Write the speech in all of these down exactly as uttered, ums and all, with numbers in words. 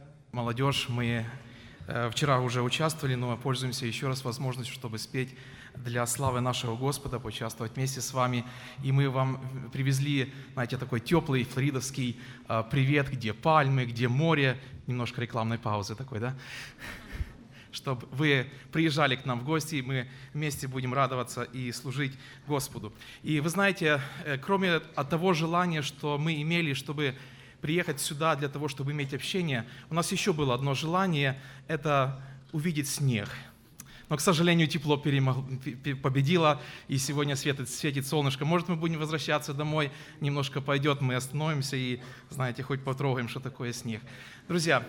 Молодежь, мы э, вчера уже участвовали, но пользуемся еще раз возможностью, чтобы спеть для славы нашего Господа, поучаствовать вместе с вами. И мы вам привезли, знаете, такой теплый флоридовский э, привет, где пальмы, где море. Немножко рекламной паузы такой, да? Чтобы вы приезжали к нам в гости, и мы вместе будем радоваться и служить Господу. И вы знаете, кроме от того желания, что мы имели, чтобы приехать сюда для того, чтобы иметь общение, у нас еще было одно желание – это увидеть снег. Но, к сожалению, тепло перемог... победило, и сегодня светит, светит солнышко. Может, мы будем возвращаться домой, немножко пойдет, мы остановимся и, знаете, хоть потрогаем, что такое снег. Друзья,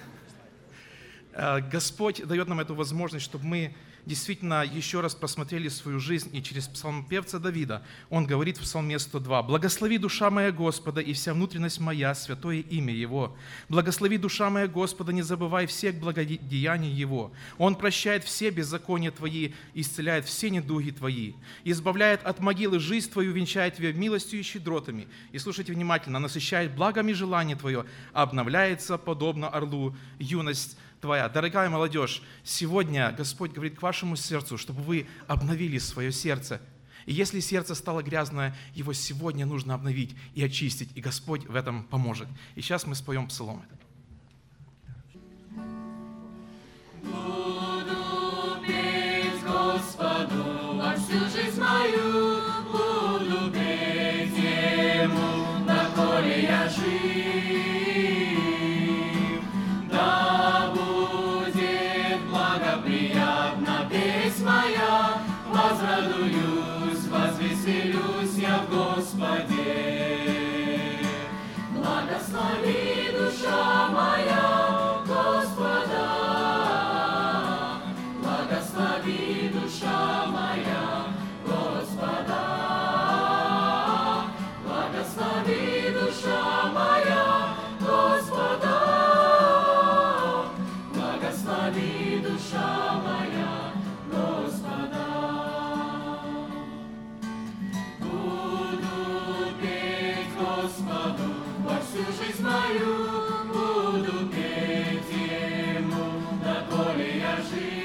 Господь дает нам эту возможность, чтобы мы действительно еще раз просмотрели свою жизнь, и через псалмопевца Давида он говорит в Псалме сто два: «Благослови, душа моя Господа, и вся внутренность моя, святое имя Его. Благослови, душа моя Господа, не забывай всех благодеяний Его. Он прощает все беззакония Твои, исцеляет все недуги Твои, избавляет от могилы жизнь Твою, венчает Тебя милостью и щедротами». И слушайте внимательно: «Насыщает благами желание Твое, обновляется, подобно орлу, юность Твоя». Дорогая молодежь, сегодня Господь говорит к вашему сердцу, чтобы вы обновили свое сердце. И если сердце стало грязное, его сегодня нужно обновить и очистить, и Господь в этом поможет. И сейчас мы споем псалом. Буду петь Господу во всю жизнь мою, буду петь Ему, доколе я жив. Да будет благоприятна песнь моя, возрадуюсь, возвеселюсь я в Господе. Благослови, душа моя, Господа, благослови, душа моя, Господа, благослови, душа моя, Господа, благослови, душа моя, Господа. Буду петь Господу во всю жизнь мою, буду петь Ему, доколе я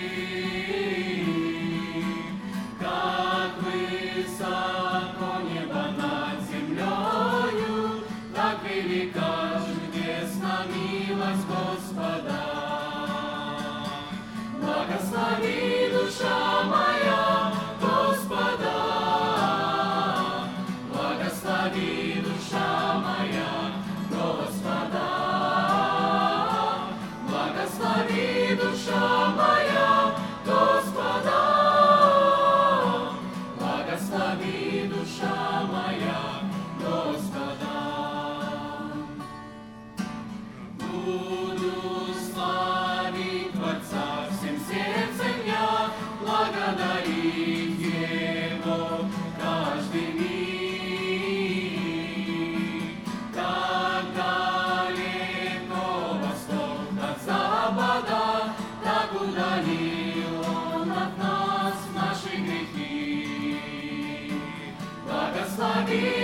жив. Как высоко небо над землею, так велика чудесна милость Господа. Благослови, душа моя, Господа, благослови, душа моя, Господа, благослови, душа моя, Господа, благослови, душа моя, Господа. Буду славить Творца всем сердцем я, благодарить Его каждый миг. Как далеко восток от запада, так удалил Он от нас наши грехи. Благослови,